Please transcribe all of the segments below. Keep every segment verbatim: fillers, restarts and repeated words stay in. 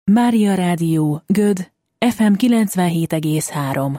Mária Rádió, Göd, ef em kilencvenhét egész három.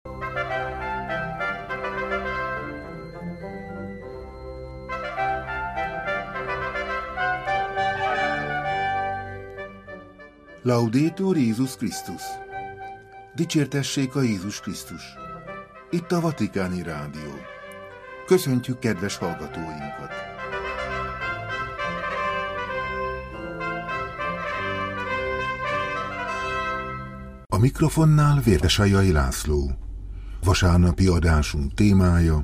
Laudetur Jézus Krisztus! Dicsértessék a Jézus Krisztus! Itt a Vatikáni Rádió. Köszöntjük kedves hallgatóinkat! A mikrofonnál Vértesajai László. Vasárnapi adásunk témája: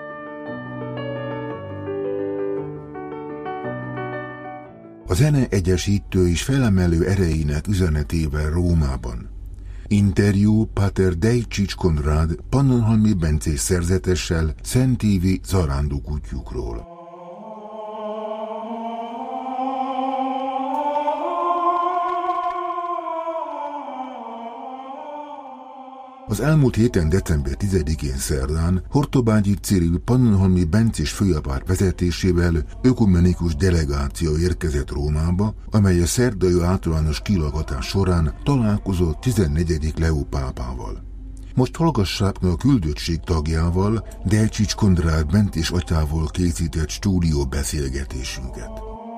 a zene egyesítő és felemelő erejének üzenetével Rómában. Interjú Pater Dejcsics Konrád pannonhalmi bencés szerzetessel szentívi zarándokútjukról. Az elmúlt héten december tizedikén szerdán Hortobágyi Cyril pannonhalmi bencés főapát vezetésével ökumenikus delegáció érkezett Rómába, amely a szerdai általános kilátogatás során találkozott tizennegyedik Leó pápával. Most hallgassák meg a küldöttség tagjával, Dejcsics Konrád bencés atyával készített stúdió beszélgetésünket.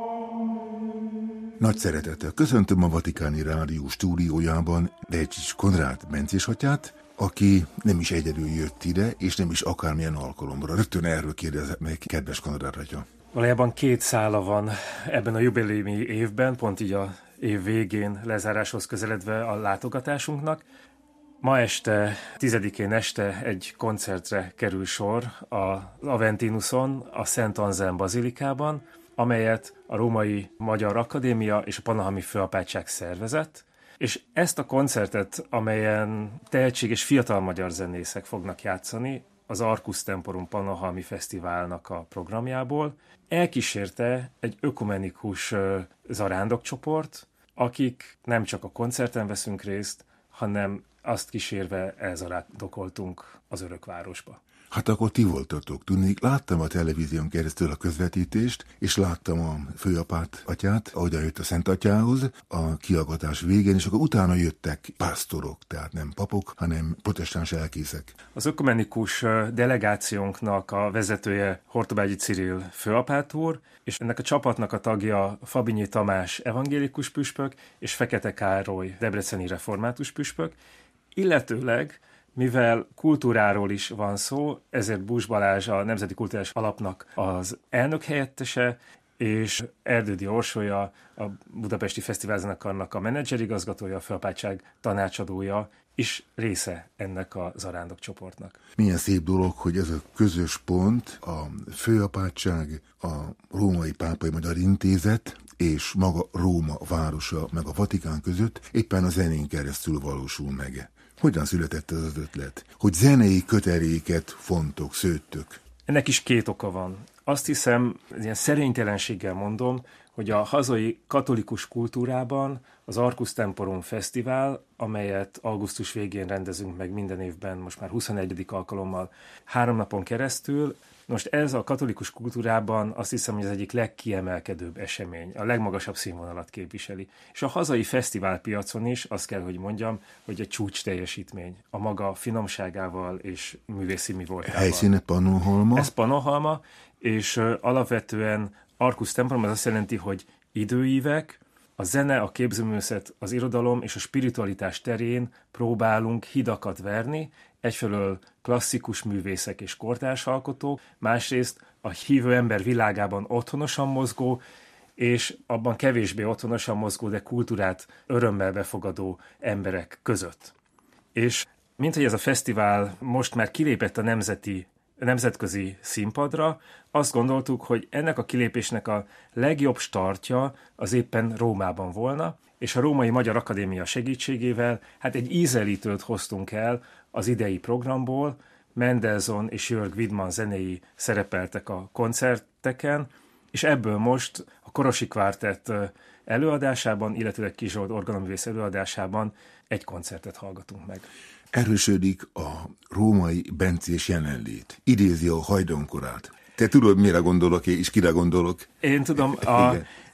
Nagy szeretettel köszöntöm a Vatikáni Rádió stúdiójában Dejcsics Konrád bencés atyát, aki nem is egyedül jött ide, és nem is akármilyen alkalomra. Rögtön erről kérdezett meg, kedves Konrád atya. Valójában két szála van ebben a jubileumi évben, pont így a év végén lezáráshoz közeledve a látogatásunknak. Ma este, tizedikén este egy koncertre kerül sor az Aventinuson, a Szent Anzelm bazilikában, amelyet a Római Magyar Akadémia és a Pannonhalmi Főapátság szervezett, és ezt a koncertet, amelyen tehetséges fiatal magyar zenészek fognak játszani, az Arcus Temporum Pannonhalmi Fesztiválnak a programjából, elkísérte egy ökumenikus zarándokcsoport, akik nem csak a koncerten veszünk részt, hanem azt kísérve elzarándokoltunk az Örökvárosba. Hát akkor ti voltatok, tudnék. Láttam a televízión keresztül a közvetítést, és láttam a főapát, atyát, ahogyan jött a Szent Atyához a kiallgatás végén, és akkor utána jöttek pásztorok, tehát nem papok, hanem protestáns elkészek. Az ökumenikus delegációnknak a vezetője Hortobágyi Cyril főapát úr, és ennek a csapatnak a tagja Fabinyi Tamás evangélikus püspök, és Fekete Károly debreceni református püspök, illetőleg mivel kultúráról is van szó, ezért Bús Balázs a Nemzeti Kulturális Alapnak az elnök helyettese, és Erdődi Orsolya, a Budapesti Fesztiválzenekarnak a menedzserigazgatója, a főapátság tanácsadója is része ennek a zarándokcsoportnak. Milyen szép dolog, hogy ez a közös pont, a főapátság, a Római Pápai Magyar Intézet és maga Róma városa meg a Vatikán között éppen a zenén keresztül valósul meg. Hogyan született ez az ötlet? Hogy zenei köteléket fontok, szőttök? Ennek is két oka van. Azt hiszem, ilyen szerénytelenséggel mondom, hogy a hazai katolikus kultúrában az Arcus Temporum Fesztivál, amelyet augusztus végén rendezünk meg minden évben, most már huszonegyedik alkalommal, három napon keresztül. Most ez a katolikus kultúrában azt hiszem, hogy az egyik legkiemelkedőbb esemény, a legmagasabb színvonalat képviseli. És a hazai fesztiválpiacon is azt kell, hogy mondjam, hogy egy csúcs teljesítmény a maga finomságával és művészi mi voltával. Helyszíne Pannonhalma? Ez Pannonhalma, és uh, alapvetően Arcus Temporum az azt jelenti, hogy időívek, a zene, a képzőművészet, az irodalom és a spiritualitás terén próbálunk hidakat verni, egyfelől klasszikus művészek és kortárs alkotók, másrészt a hívő ember világában otthonosan mozgó, és abban kevésbé otthonosan mozgó, de kultúrát örömmel befogadó emberek között. És minthogy ez a fesztivál most már kilépett a nemzeti nemzetközi színpadra, azt gondoltuk, hogy ennek a kilépésnek a legjobb startja az éppen Rómában volna, és a Római Magyar Akadémia segítségével hát egy ízelítőt hoztunk el az idei programból. Mendelssohn és Jörg Widmann zenéi szerepeltek a koncerteken, és ebből most a Korosi Kvártett előadásában, illetve Kis Zsolt orgonaművész előadásában egy koncertet hallgatunk meg. Erősödik a római bencés jelenlét. Idézi a hajdonkorát. Te tudod, mire gondolok és kire gondolok? Én tudom, a,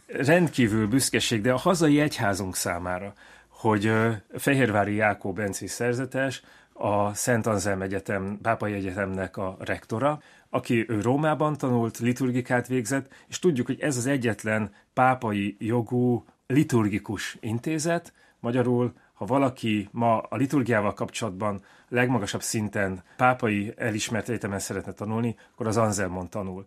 rendkívül büszkeség, de a hazai egyházunk számára, hogy Fehérvári Jákó bencés szerzetes, a Szent Anzelm Egyetem, Pápai Egyetemnek a rektora, aki ő Rómában tanult, liturgikát végzett, és tudjuk, hogy ez az egyetlen pápai jogú liturgikus intézet. Magyarul, ha valaki ma a liturgiával kapcsolatban legmagasabb szinten pápai elismert egyetemen szeretne tanulni, akkor az Anzelmon tanul.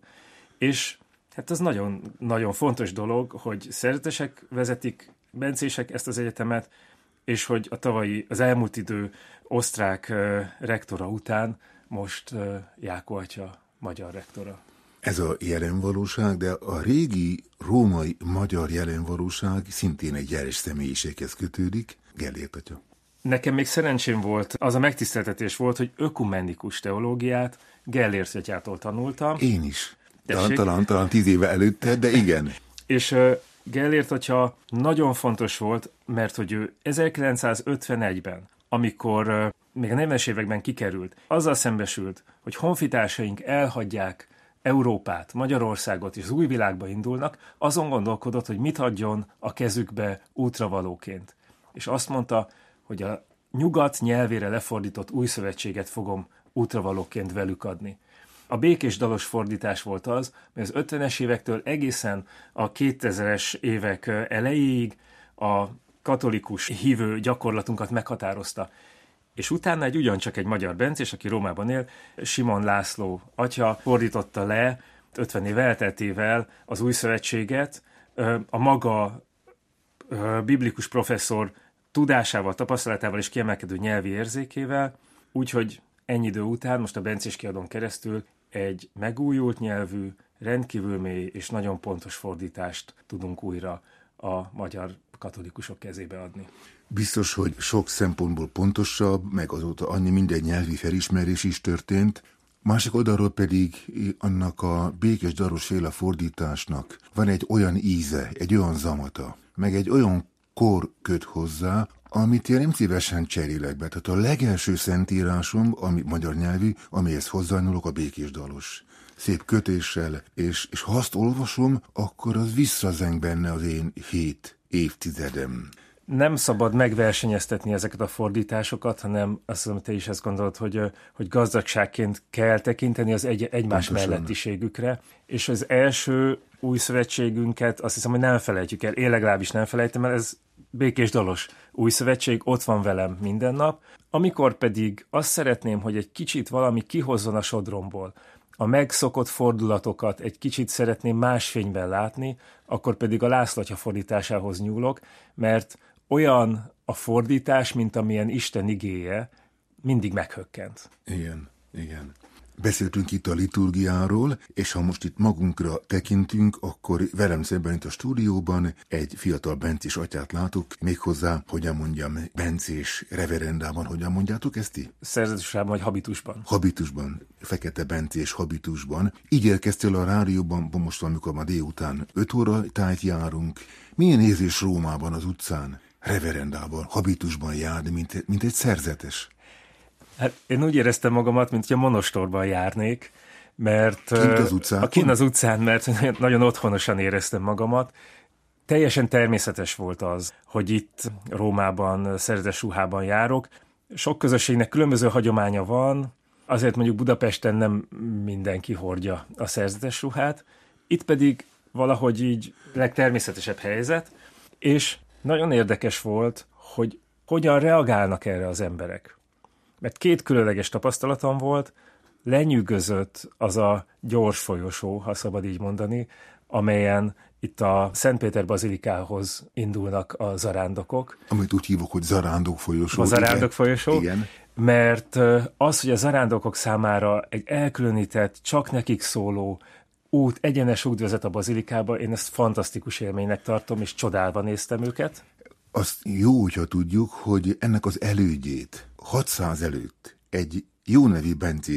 És hát ez nagyon, nagyon fontos dolog, hogy szerzetesek vezetik, bencések ezt az egyetemet, és hogy a tavalyi, az elmúlt idő osztrák uh, rektora után most uh, Jákó atya magyar rektora. Ez a jelenvalóság, de a régi római magyar jelenvalóság szintén egy jeles személyiséghez kötődik. Gellért atya. Nekem még szerencsém volt, az a megtiszteltetés volt, hogy ökumenikus teológiát Gellért atyától tanultam. Én is. Talán, talán, talán tíz éve előtte, de igen. És uh, Gellért atya nagyon fontos volt, mert hogy ő ezerkilencszázötvenegyben, amikor uh, még a negyvenes években kikerült, azzal szembesült, hogy honfitársaink elhagyják Európát, Magyarországot és az új világba indulnak, azon gondolkodott, hogy mit adjon a kezükbe útravalóként. És azt mondta, hogy a nyugat nyelvére lefordított új szövetséget fogom útravalóként velük adni. A békés dalos fordítás volt az, hogy az ötvenes évektől egészen a kétezres évek elejéig a katolikus hívő gyakorlatunkat meghatározta. És utána egy ugyancsak egy magyar bencés, aki Rómában él, Simon László atya fordította le ötven év elteltével az új szövetséget, a maga biblikus professzor tudásával, tapasztalatával és kiemelkedő nyelvi érzékével, úgyhogy ennyi idő után most a bencés kiadón keresztül egy megújult nyelvű, rendkívül mély és nagyon pontos fordítást tudunk újra a magyar katolikusok kezébe adni. Biztos, hogy sok szempontból pontosabb, meg azóta annyi minden nyelvi felismerés is történt. Másik oldalról pedig annak a békés daros féle fordításnak van egy olyan íze, egy olyan zamata, meg egy olyan kor köt hozzá, amit én nem szívesen cserélek be. Tehát a legelső szentírásom, ami magyar nyelvű, amihez hozzányúlok, a békés dalos. Szép kötéssel, és, és ha azt olvasom, akkor az visszazeng benne az én hét évtizedem. Nem szabad megversenyeztetni ezeket a fordításokat, hanem azt hiszem, te is ezt gondolod, hogy, hogy gazdagságként kell tekinteni az egy, egymás Pontosan. mellettiségükre, és az első új szövetségünket azt hiszem, hogy nem felejtjük el, én legalábbis nem felejtem el, ez békés dalos új szövetség, ott van velem minden nap. Amikor pedig azt szeretném, hogy egy kicsit valami kihozzon a sodromból, a megszokott fordulatokat egy kicsit szeretném más fényben látni, akkor pedig a László atya fordításához nyúlok, mert olyan a fordítás, mint amilyen Isten igéje, mindig meghökkent. Igen, igen. Beszéltünk itt a liturgiáról, és ha most itt magunkra tekintünk, akkor velem szemben itt a stúdióban egy fiatal bencés atyát látok, méghozzá, hogyan mondjam, bencés reverendában, hogyan mondjátok ezt ti? Szerzetesában vagy habitusban. Habitusban, fekete bencés habitusban. Így érkeztél a rádióban, most amikor ma délután öt óra tájt járunk. Milyen érzés Rómában az utcán, reverendában, habitusban járni, mint, mint egy szerzetes? Hát én úgy éreztem magamat, mint hogy a monostorban járnék, mert kint az utcán, a kint az utcán, mert nagyon otthonosan éreztem magamat. Teljesen természetes volt az, hogy itt Rómában, szerzetes ruhában járok. Sok közösségnek különböző hagyománya van, azért mondjuk Budapesten nem mindenki hordja a szerzetes ruhát, itt pedig valahogy így legtermészetesebb helyzet, és nagyon érdekes volt, hogy hogyan reagálnak erre az emberek. Mert két különleges tapasztalatom volt, lenyűgözött az a gyors folyosó, ha szabad így mondani, amelyen itt a Szentpéter bazilikához indulnak a zarándokok. Amit úgy hívok, hogy zarándok folyosó. A zarándok folyosó. Igen. Mert az, hogy a zarándokok számára egy elkülönített, csak nekik szóló út, egyenes út vezet a bazilikába, én ezt fantasztikus élménynek tartom, és csodálva néztem őket. Azt jó, hogyha tudjuk, hogy ennek az elődjét hatszáz előtt egy jó nevű bencés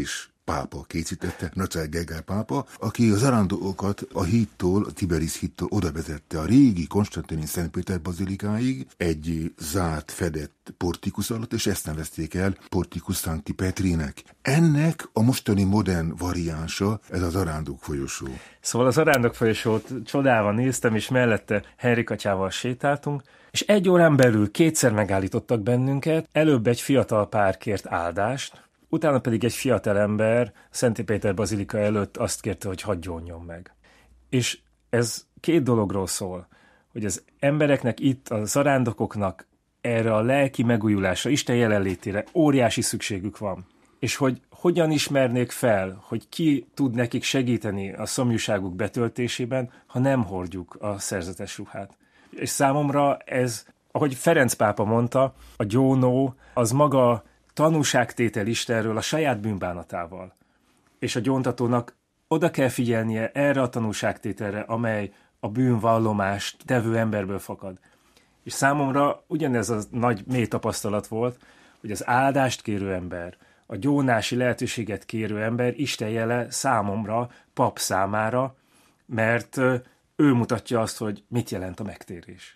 pápa készítette, Nagy Gergely pápa, aki a zarándokokat a hídtól, a Tiberis hídtól oda vezette a régi Konstantini Szentpéter bazilikáig, egy zárt, fedett portikus alatt, és ezt nevezték el Porticus Sancti Petrinek. Ennek a mostani modern variánsa ez a zarándok folyosó. Szóval a zarándok folyosót csodálva néztem, és mellette Henrik atyával sétáltunk, és egy órán belül kétszer megállítottak bennünket, előbb egy fiatal pár kért áldást, utána pedig egy fiatal ember Szent Péter bazilika előtt azt kérte, hogy hagyjonjon meg. És ez két dologról szól, hogy az embereknek itt, a zarándokoknak erre a lelki megújulásra, Isten jelenlétére óriási szükségük van. És hogy hogyan ismernék fel, hogy ki tud nekik segíteni a szomjúságuk betöltésében, ha nem hordjuk a szerzetes ruhát. És számomra ez, ahogy Ferenc pápa mondta, a gyónó az maga tanúságtétel Istenről a saját bűnbánatával. És a gyóntatónak oda kell figyelnie erre a tanúságtételre, amely a bűnvallomást tevő emberből fakad. És számomra ugyanez a nagy mély tapasztalat volt, hogy az áldást kérő ember, a gyónási lehetőséget kérő ember Isten jele számomra, pap számára, mert ő mutatja azt, hogy mit jelent a megtérés.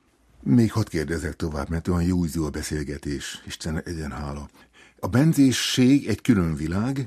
Még hadd kérdezek tovább, mert olyan jó ízű a beszélgetés, Isten egyen hála. A benzésség egy külön világ,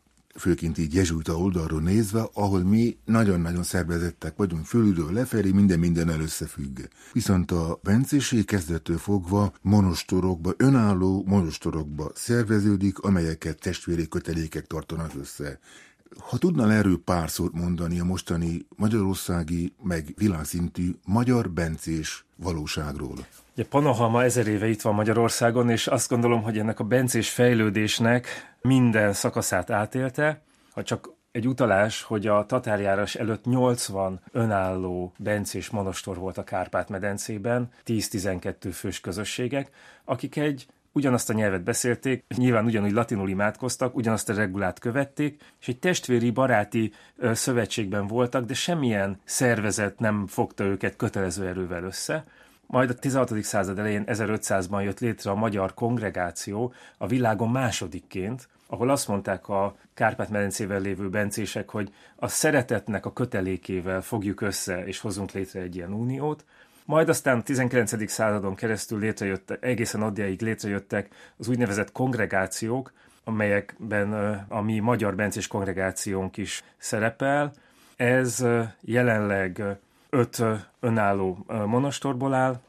főként így jezsuita oldalról nézve, ahol mi nagyon-nagyon szervezettek vagyunk, fölülről lefelé, minden mindennel összefügg. Viszont a benzésség kezdettől fogva monostorokba, önálló monostorokba szerveződik, amelyeket testvéri kötelékek tartanak össze. Ha tudnál erről pár szót mondani a mostani magyarországi, meg világszintű magyar bencés valóságról? Ugye Pannonhalma ezer éve itt van Magyarországon, és azt gondolom, hogy ennek a bencés fejlődésnek minden szakaszát átélte. Ha csak egy utalás, hogy a tatárjárás előtt nyolcvan önálló bencés monostor volt a Kárpát-medencében, tíz-tizenkettő fős közösségek, akik egy ugyanazt a nyelvet beszélték, nyilván ugyanúgy latinul imádkoztak, ugyanazt a regulát követték, és egy testvéri, baráti ö, szövetségben voltak, de semmilyen szervezet nem fogta őket kötelező erővel össze. Majd a tizenhatodik század elején, ezerötszázban jött létre a Magyar Kongregáció a világon másodikként, ahol azt mondták a Kárpát-medencével lévő bencések, hogy a szeretetnek a kötelékével fogjuk össze, és hozunk létre egy ilyen uniót. Majd aztán a tizenkilencedik századon keresztül létrejöttek, egészen addiáig létrejöttek az úgynevezett kongregációk, amelyekben a mi magyar bencés kongregációnk is szerepel. Ez jelenleg öt önálló monostorból áll,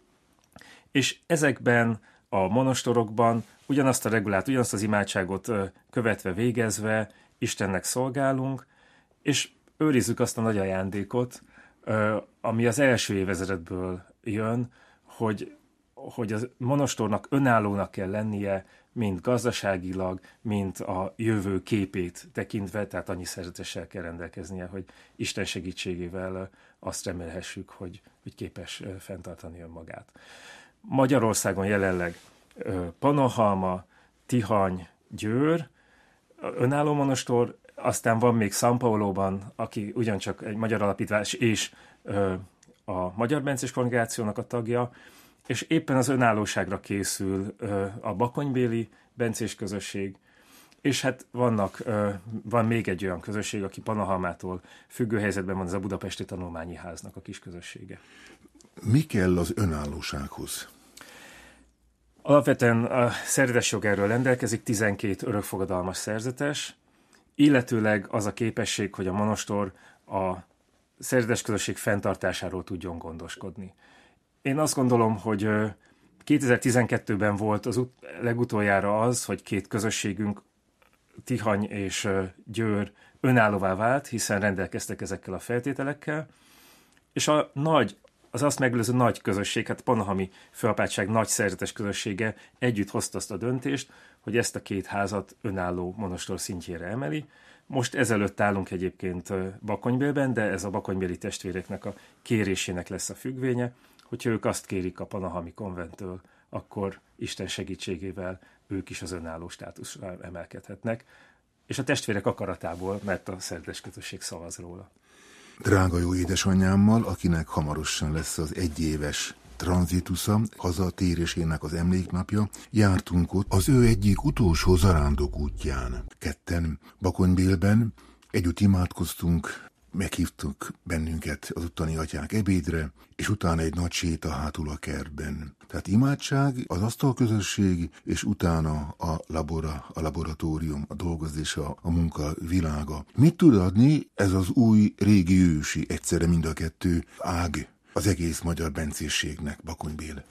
és ezekben a monostorokban ugyanazt a regulát, ugyanazt az imádságot követve, végezve Istennek szolgálunk, és őrizzük azt a nagy ajándékot, ami az első évezredből jön, hogy, hogy a monostornak önállónak kell lennie, mind gazdaságilag, mind a jövő képét tekintve, tehát annyi szerzetessel kell rendelkeznie, hogy Isten segítségével azt remélhessük, hogy, hogy képes fenntartani önmagát. Magyarországon jelenleg Pannonhalma, Tihany, Győr, önálló monostor, aztán van még São Pauloban, aki ugyancsak egy magyar alapítás és ö, a Magyar Bencés Kongregációnak a tagja, és éppen az önállóságra készül ö, a bakonybéli bencés közösség, és hát vannak, ö, van még egy olyan közösség, aki Pannonhalmától függő helyzetben van, ez a Budapesti Tanulmányi Háznak a kis közössége. Mi kell az önállósághoz? Alapvetően a szerzetes jog erről rendelkezik, tizenkét örökfogadalmas szerzetes, illetőleg az a képesség, hogy a monostor a szerzetes közösség fenntartásáról tudjon gondoskodni. Én azt gondolom, hogy kétezer-tizenkettőben volt az ut- legutoljára az, hogy két közösségünk, Tihany és Győr önállóvá vált, hiszen rendelkeztek ezekkel a feltételekkel, és a nagy, az azt megelőző nagy közösség, hát Pannonhalmi Főapátság nagy szerzetes közössége együtt hozta azt a döntést, hogy ezt a két házat önálló monostor szintjére emeli. Most ezelőtt állunk egyébként Bakonybélben, de ez a bakonybéli testvéreknek a kérésének lesz a függvénye, hogyha ők azt kérik a Pannonhalmi konventtől, akkor Isten segítségével ők is az önálló státuszra emelkedhetnek, és a testvérek akaratából, mert a szerzetes közösség szavaz róla. Drága jó édesanyámmal, akinek hamarosan lesz az egyéves tranzitusza, hazatérésének az emléknapja, jártunk ott az ő egyik utolsó zarándok útján. Ketten Bakonybélben együtt imádkoztunk, meghívtuk bennünket az ottani atyák ebédre, és utána egy nagy séta hátul a kertben. Tehát imádság, az asztalközösség, és utána a labora, a laboratórium, a dolgozás, a, a munka világa. Mit tud adni ez az új, régi ősi, egyszerre mind a kettő ág az egész magyar bencésségnek, Bakonybél?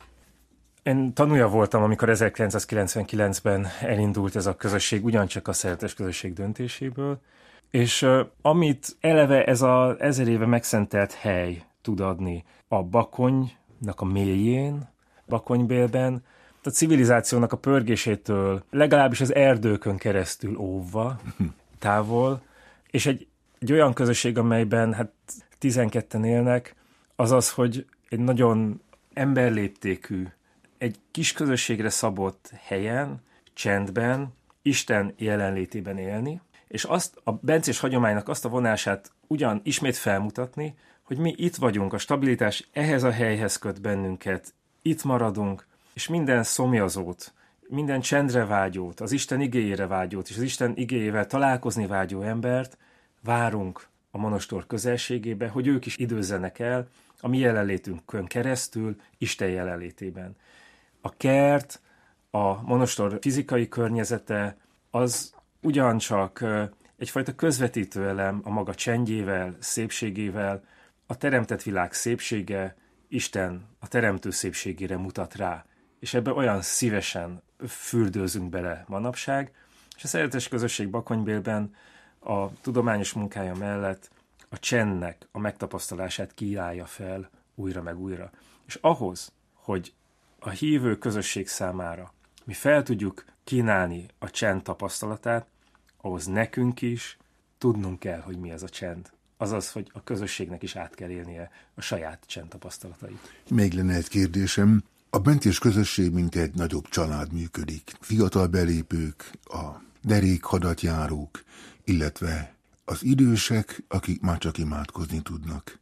Én tanúja voltam, amikor ezerkilencszázkilencvenkilencben elindult ez a közösség, ugyancsak a Szeretes Közösség döntéséből, és uh, amit eleve ez az ezer éve megszentelt hely tud adni a Bakonynak a mélyén, Bakonybélben, a civilizációnak a pörgésétől legalábbis az erdőkön keresztül óvva, távol, és egy, egy olyan közösség, amelyben hát tizenketten élnek, az az, hogy egy nagyon emberléptékű, egy kis közösségre szabott helyen, csendben, Isten jelenlétében élni, és azt a bencés hagyománynak azt a vonását ugyan ismét felmutatni, hogy mi itt vagyunk, a stabilitás ehhez a helyhez köt bennünket, itt maradunk, és minden szomjazót, minden csendre vágyót, az Isten igéjére vágyót, és az Isten igéjével találkozni vágyó embert várunk a monostor közelségébe, hogy ők is időzzenek el a mi jelenlétünkön keresztül Isten jelenlétében. A kert, a monostor fizikai környezete, az ugyancsak egyfajta közvetítő elem a maga csendjével, szépségével, a teremtett világ szépsége, Isten a teremtő szépségére mutat rá, és ebbe olyan szívesen fürdőzünk bele manapság, és a Szeretes Közösség Bakonybélben a tudományos munkája mellett a csendnek a megtapasztalását kínálja fel újra meg újra. És ahhoz, hogy a hívő közösség számára mi fel tudjuk kínálni a csend tapasztalatát, ahhoz nekünk is tudnunk kell, hogy mi ez a csend. Azaz, hogy a közösségnek is át kell élnie a saját csend tapasztalatait. Még lenne egy kérdésem. A bencés közösség mint egy nagyobb család működik. Fiatal belépők, a derék hadatjárók, illetve az idősek, akik már csak imádkozni tudnak.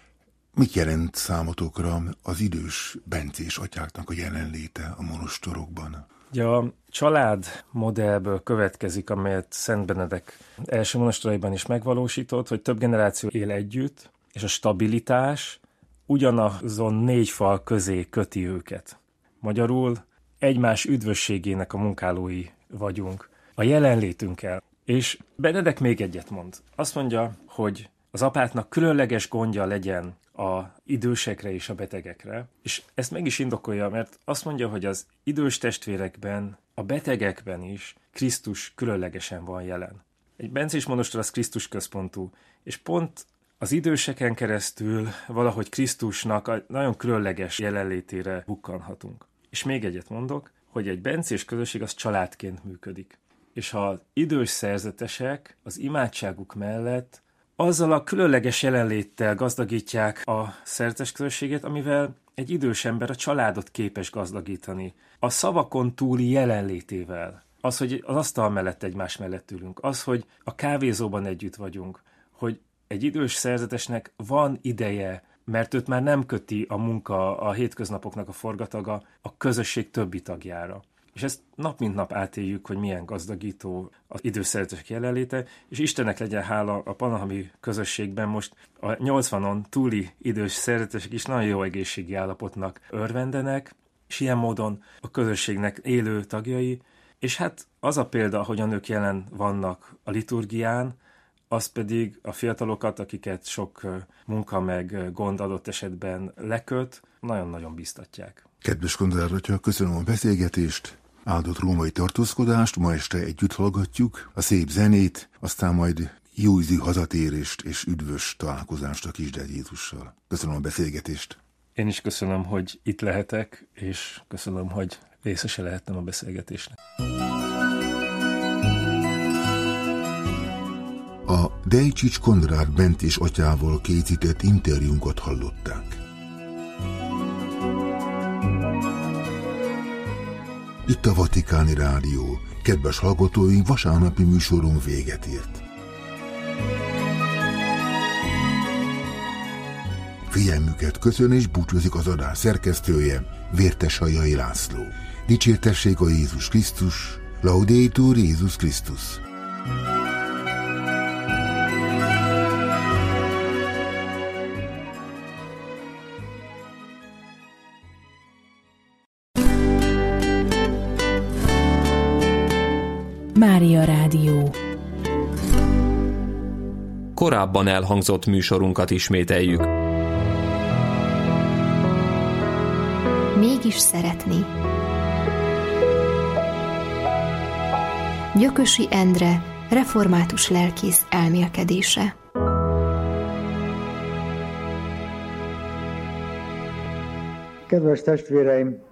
Mit jelent számotokra az idős bencés atyáknak a jelenléte a monostorokban? Ugye a család modellből következik, amelyet Szent Benedek első monostoraiban is megvalósított, hogy több generáció él együtt, és a stabilitás ugyanazon négy fal közé köti őket. Magyarul egymás üdvösségének a munkálói vagyunk, a jelenlétünkkel. És Benedek még egyet mond. Azt mondja, hogy az apátnak különleges gondja legyen a idősekre és a betegekre, és ezt meg is indokolja, mert azt mondja, hogy az idős testvérekben, a betegekben is Krisztus különlegesen van jelen. Egy bencés monostor az Krisztus központú, és pont az időseken keresztül valahogy Krisztusnak a nagyon különleges jelenlétére bukkanhatunk. És még egyet mondok, hogy egy bencés közösség az családként működik. És ha az idős szerzetesek az imádságuk mellett azzal a különleges jelenléttel gazdagítják a szerzetes közösséget, amivel egy idős ember a családot képes gazdagítani. A szavakon túli jelenlétével. Az, hogy az asztal mellett egymás mellett ülünk. Az, hogy a kávézóban együtt vagyunk. Hogy egy idős szerzetesnek van ideje, mert őt már nem köti a munka, a hétköznapoknak a forgataga a közösség többi tagjára. És ezt nap mint nap átéljük, hogy milyen gazdagító az idős szerzetesek jelenléte, és Istennek legyen hála, a pannonhalmi közösségben most a nyolcvanon túli idős szerzetesek is nagyon jó egészségi állapotnak örvendenek, és ilyen módon a közösségnek élő tagjai, és hát az a példa, ahogyan ők jelen vannak a liturgián, az pedig a fiatalokat, akiket sok munka meg gond adott esetben leköt, nagyon-nagyon biztatják. Kedves Kondrát atya, köszönöm a beszélgetést, áldott római tartózkodást, ma este együtt hallgatjuk a szép zenét, aztán majd jó ízű hazatérést és üdvös találkozást a Kisdel Jézussal. Köszönöm a beszélgetést. Én is köszönöm, hogy itt lehetek, és köszönöm, hogy részese lehettem a beszélgetésnek. A Dejcsics Konrád bencés atyával készített interjúnkat hallották. Itt a Vatikáni Rádió. Kedves hallgatóink, vasárnapi műsorunk véget ért. Figyelmüket köszön és búcsúzik az adás szerkesztője, Vérteshajai László. Dicsértessék a Jézus Krisztus, Laudetur Jézus Krisztus. Mária Rádió. Korábban elhangzott műsorunkat ismételjük. Mégis szeretni. Gyökösi Endre, református lelkész elmélkedése. Kedves testvéreim!